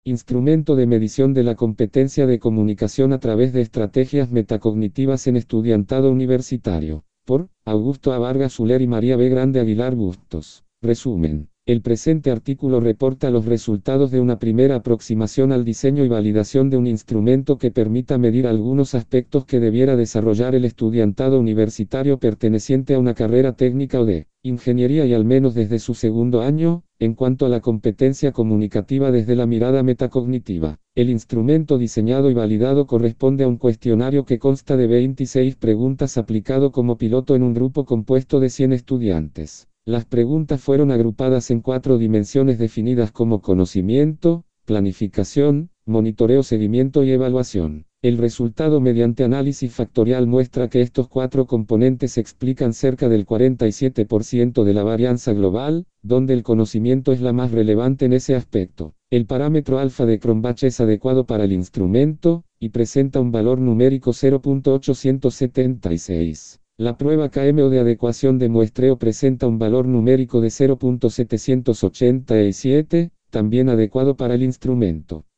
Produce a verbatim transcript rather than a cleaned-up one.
Instrumento de medición de la competencia de comunicación a través de estrategias metacognitivas en estudiantado universitario. Por Augusto A. Vargas Soler y María B. Grande Aguilar Bustos. Resumen. El presente artículo reporta los resultados de una primera aproximación al diseño y validación de un instrumento que permita medir algunos aspectos que debiera desarrollar el estudiantado universitario perteneciente a una carrera técnica o de ingeniería y al menos desde su segundo año, en cuanto a la competencia comunicativa desde la mirada metacognitiva. El instrumento diseñado y validado corresponde a un cuestionario que consta de veintiséis preguntas aplicado como piloto en un grupo compuesto de cien estudiantes. Las preguntas fueron agrupadas en cuatro dimensiones definidas como conocimiento, planificación, monitoreo, seguimiento y evaluación. El resultado mediante análisis factorial muestra que estos cuatro componentes explican cerca del cuarenta y siete por ciento de la varianza global, donde el conocimiento es la más relevante en ese aspecto. El parámetro alfa de Cronbach es adecuado para el instrumento, y presenta un valor numérico cero punto ochocientos setenta y seis. La prueba K M O de adecuación de muestreo presenta un valor numérico de cero punto setecientos ochenta y siete, también adecuado para el instrumento.